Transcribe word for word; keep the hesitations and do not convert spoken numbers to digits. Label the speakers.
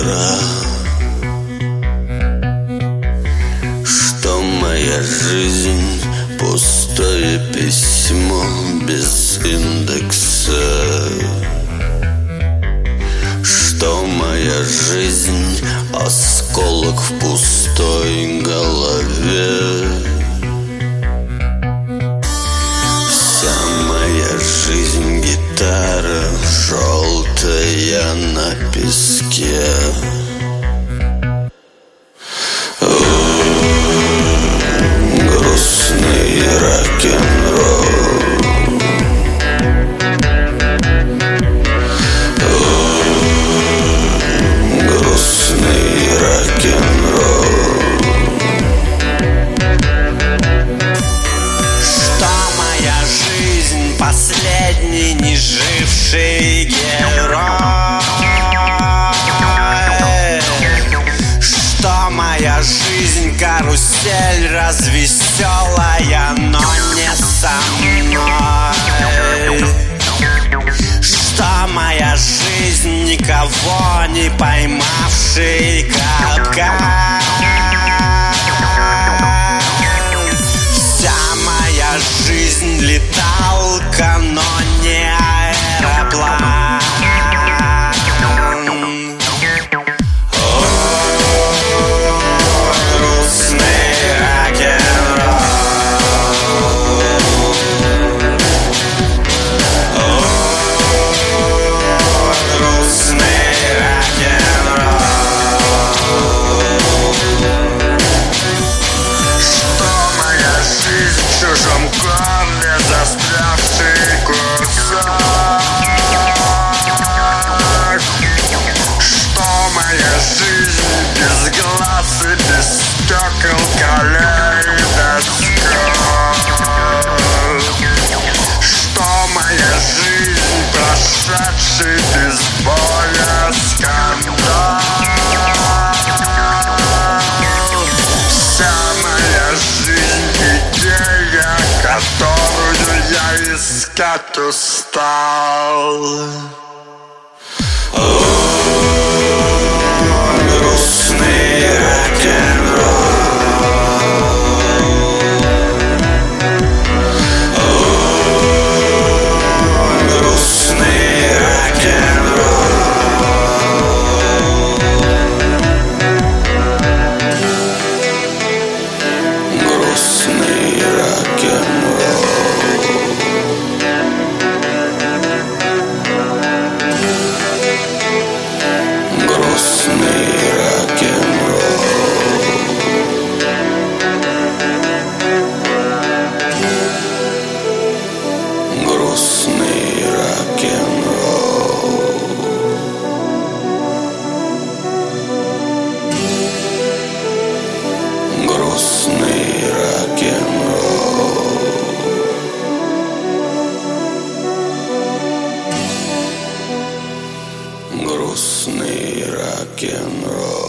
Speaker 1: дыра, что моя жизнь пустое письмо без индекса, что моя жизнь осколок в пустой голове. Вся моя жизнь гитара желтая на песке. Грустный рок-н-ролл, грустный рок-н-ролл.
Speaker 2: Что моя жизнь последний не живший герой, что моя жизнь карусель развеселая, но не со мной, что моя жизнь никого не поймавший капкан. Вся моя жизнь леталка, но не аэроплан.
Speaker 3: Застрявший курсор, что моя жизнь без глаз и без стекол калейдоскоп, что моя жизнь прошедший без боя скандал. Вся моя жизнь идея, которую я искать устал.
Speaker 1: Грустный рок-н-ролл, грустный рок-н-ролл. Грустный рок-н-ролл. Грустный рок-н-ролл. Грустный рок-н-ролл. Грустный рок-н-ролл. Грустный рок-н-ролл.